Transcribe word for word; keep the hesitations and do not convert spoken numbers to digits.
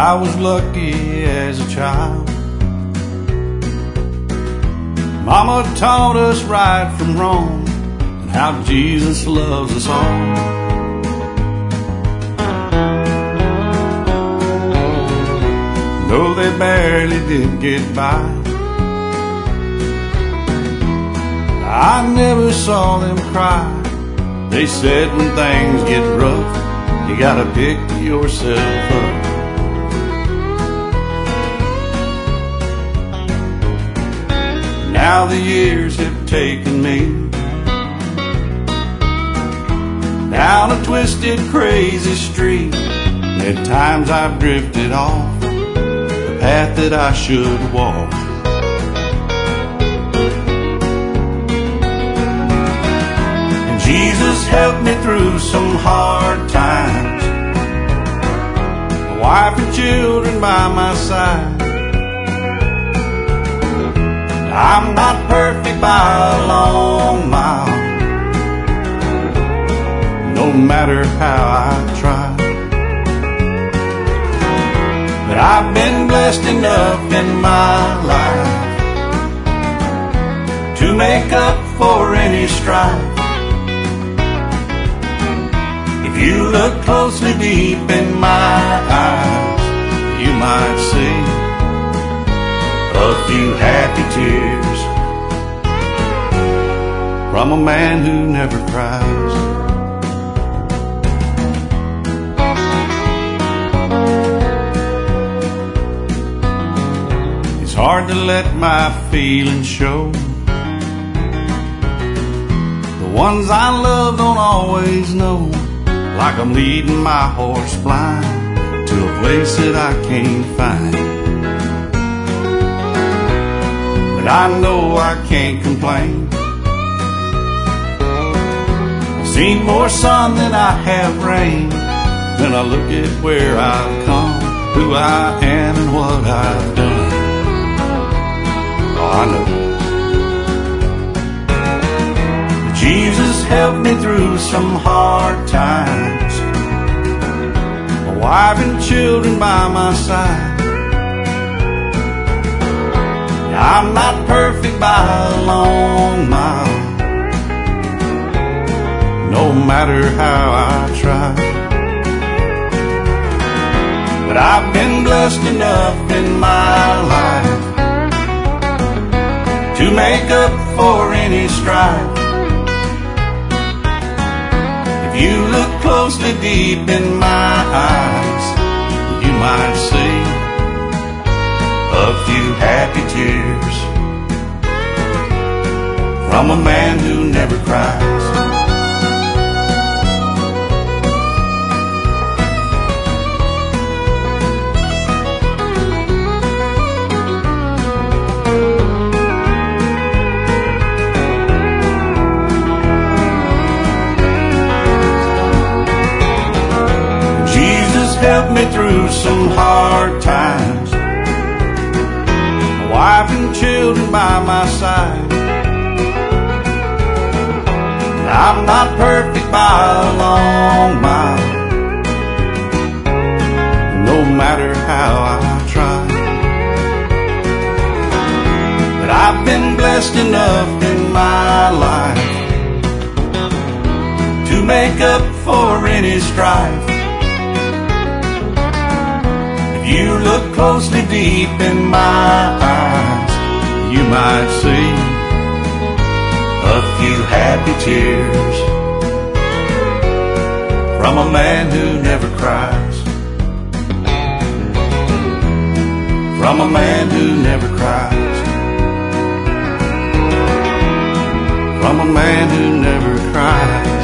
I was lucky as a child. Mama taught us right from wrong and how Jesus loves us all. Though they barely did get by, I never saw them cry. They said when things get rough, you gotta pick yourself up. Now the years have taken me down a twisted, crazy street. At times I've drifted off the path that I should walk. And Jesus helped me through some hard times, a wife and children by my side. I'm not perfect by a long mile, no matter how I try. But I've been blessed enough in my life to make up for any strife. If you look closely deep in my eyes, you might see a few happy tears from a man who never cries. It's hard to let my feelings show. The ones I love don't always know, like I'm leading my horse blind to a place that I can't find. I know I can't complain. I've seen more sun than I have rain. When I look at where I've come, who I am and what I've done, oh, I know Jesus helped me through some hard times, a wife and children by my side. I'm not perfect by a long mile, no matter how I try. But I've been blessed enough in my life to make up for any strife. If you look closely deep in my eyes, you might see a few happy tears from a man who never cries. Jesus helped me through some hard times, wife and children by my side. I'm not perfect by a long mile, no matter how I try. But I've been blessed enough in my life to make up for any strife. If you look closely deep in my eyes, you might see a few happy tears from a man who never cries. From a man who never cries. From a man who never cries.